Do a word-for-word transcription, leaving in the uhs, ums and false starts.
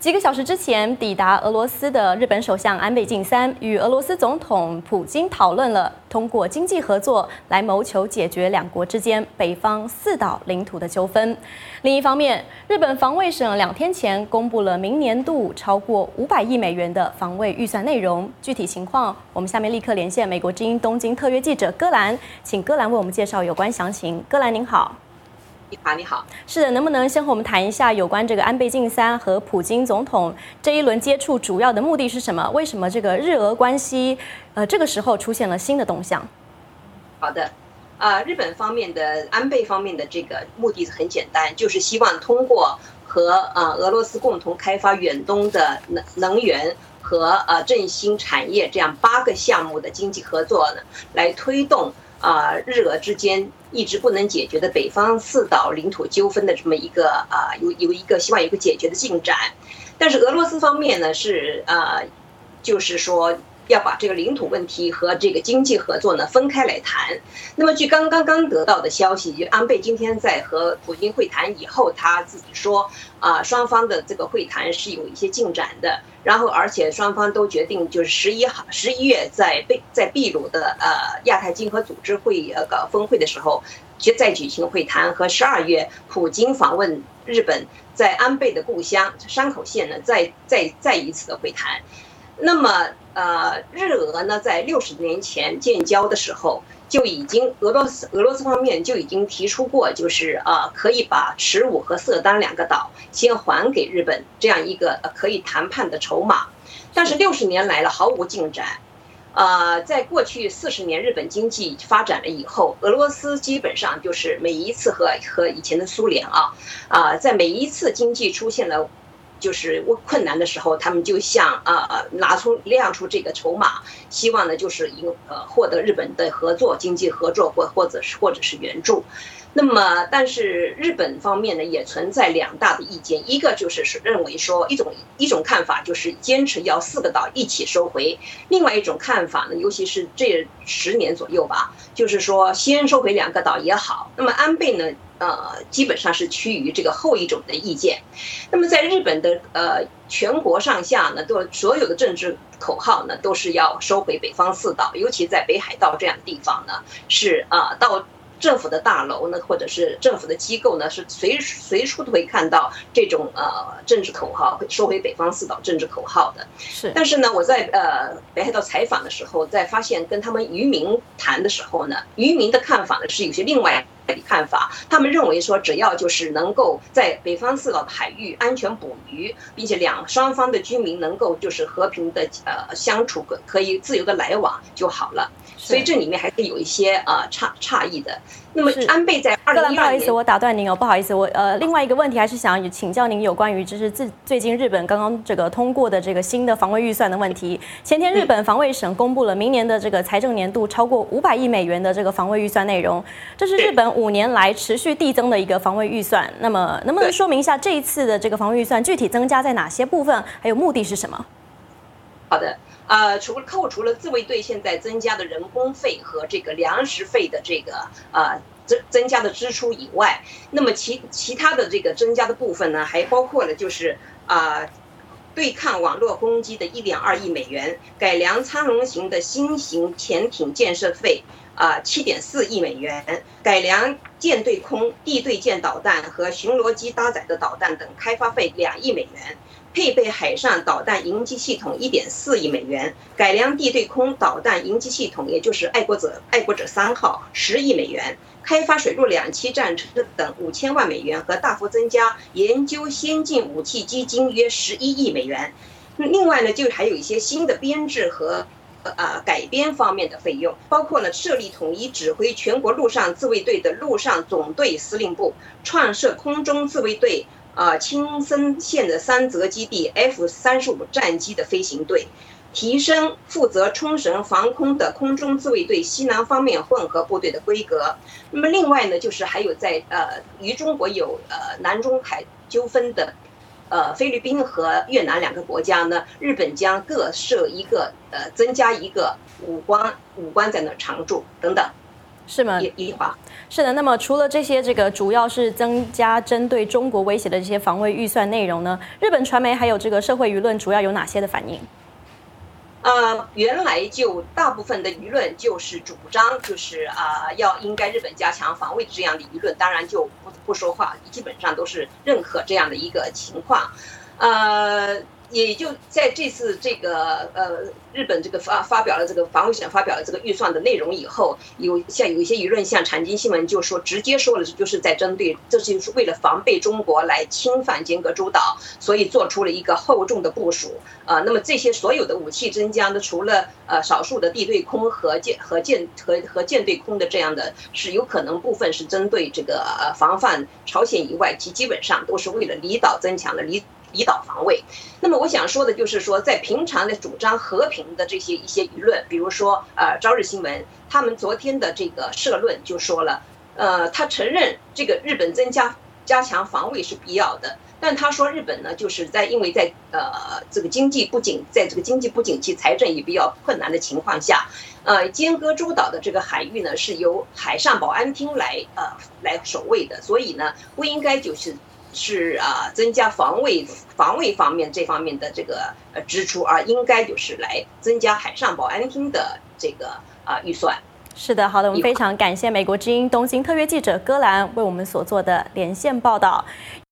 几个小时之前抵达俄罗斯的日本首相安倍晋三与俄罗斯总统普京讨论了通过经济合作来谋求解决两国之间北方四岛领土的纠纷。另一方面，日本防卫省两天前公布了明年度超过五百亿美元的防卫预算内容。具体情况，我们下面立刻连线美国之音东京特约记者戈兰，请戈兰为我们介绍有关详情。戈兰您好。 你好，你好。 是的，能不能先和我们谈一下有关这个安倍晋三和普京总统这一轮接触主要的目的是什么？为什么这个日俄关系，呃，这个时候出现了新的动向？ 好的，啊、呃，日本方面的安倍方面的这个目的很简单，就是希望通过和呃俄罗斯共同开发远东的能能源和呃振兴产业这样八个项目的经济合作呢，来推动啊、呃、日俄之间一直不能解决的北方四岛领土纠纷的这么一个啊、呃、有有一个希望有一个解决的进展，但是俄罗斯方面呢是呃就是说要把这个领土问题和这个经济合作呢分开来谈。那么据刚刚刚得到的消息，就安倍今天在和普京会谈以后，他自己说啊、呃，双方的这个会谈是有一些进展的，然后而且双方都决定就是十一号十一月在被在秘鲁的呃亚太经合组织会呃搞峰会的时候，再举行会谈，和十二月普京访问日本，在安倍的故乡山口县呢再再再一次的会谈。那么，呃，日俄呢，在六十年前建交的时候，就已经俄罗斯俄罗斯方面就已经提出过，就是呃，可以把池武和色丹两个岛先还给日本，这样一个可以谈判的筹码。但是六十年来了，毫无进展。呃，在过去四十年日本经济发展了以后，俄罗斯基本上就是每一次和和以前的苏联啊，啊、呃，在每一次经济出现了就是困难的时候，他们就向呃拿出亮出这个筹码，希望呢就是赢呃获得日本的合作、经济合作或或者是或者是援助。那么，但是日本方面呢也存在两大的意见，一个就是是认为说一种一种看法就是坚持要四个岛一起收回，另外一种看法呢，尤其是这十年左右吧，就是说先收回两个岛也好。那么安倍呢？呃，基本上是趋于这个后一种的意见。那么在日本的呃全国上下呢，都所有的政治口号呢，都是要收回北方四岛，尤其在北海道这样的地方呢，是啊、呃、到政府的大楼呢，或者是政府的机构呢，是随随处都会看到这种呃政治口号，收回北方四岛政治口号的。 是。 但是呢，我在呃北海道采访的时候，在发现跟他们渔民谈的时候呢，渔民的看法呢是有些另外的看法。他们认为说，只要就是能够在北方四岛的海域安全捕鱼，并且两双方的居民能够就是和平的呃相处，可以自由的来往就好了。所以这里面还是有一些呃差差异的。那么安倍在二零一二年， 不好意思，我打断您哦，不好意思，我呃另外一个问题还是想请教您有关于就是最最近日本刚刚这个通过的这个新的防卫预算的问题。前天日本防卫省公布了明年的这个财政年度超过五百亿美元的这个防卫预算内容，这是日本五年来持续递增的一个防卫预算。那么能不能说明一下这一次的这个防卫预算具体增加在哪些部分，还有目的是什么？ 好的。呃，除了扣除了自卫队现在增加的人工费和这个粮食费的这个呃增增加的支出以外，那么其其他的这个增加的部分呢，还包括了就是啊、呃、对抗网络攻击的一点二亿美元，改良苍龙型的新型潜艇建设费啊七点四亿美元，改良舰对空、地对舰导弹和巡逻机搭载的导弹等开发费两亿美元。配备海上导弹迎击系统一点四亿美元，改良地对空导弹迎击系统，也就是爱国者爱国者三号十亿美元，开发水陆两栖战车等五千万美元，和大幅增加研究先进武器基金约十一亿美元。另外呢，就还有一些新的编制和呃改编方面的费用，包括了设立统一指挥全国陆上自卫队的陆上总队司令部，创设空中自卫队。啊，青森县的三泽基地 F 三十五战机的飞行队，提升负责冲绳防空的空中自卫队西南方面混合部队的规格。那么另外呢，就是还有在呃与中国有呃南中海纠纷的呃菲律宾和越南两个国家呢，日本将各设一个呃增加一个武官武官在那常驻等等。 是吗？ 一一话。 是的，那么除了这些这个主要是增加针对中国威胁的这些防卫预算内容呢，日本传媒还有这个社会舆论主要有哪些的反应？ 呃，原来就大部分的舆论就是主张，就是啊、呃，要应该日本加强防卫这样的舆论，当然就不不说话，基本上都是认可这样的一个情况，呃。也就在这次这个呃日本这个发发表了这个防卫省发表了这个预算的内容以后，有像有一些舆论像产经新闻就说直接说了就是在针对，这就是为了防备中国来侵犯尖阁诸岛，所以做出了一个厚重的部署。呃，那么这些所有的武器增加呢，除了呃少数的地对空和舰和舰和和舰对空的这样的，是有可能部分是针对这个呃防范朝鲜以外，其基本上都是为了离岛增强的离。离岛防卫。那么我想说的就是说，在平常的主张和平的这些一些舆论，比如说呃朝日新闻，他们昨天的这个社论就说了，呃，他承认这个日本增加加强防卫是必要的，但他说日本呢，就是在因为在呃这个经济不景，在这个经济不景气、财政也比较困难的情况下，呃，尖阁诸岛的这个海域呢是由海上保安厅来呃来守卫的，所以呢不应该就是。是啊，增加防卫防卫方面这方面的这个呃支出，而应该就是来增加海上保安厅的这个啊预算。 是的，好的，我们非常感谢美国之音东京特约记者戈兰为我们所做的连线报道。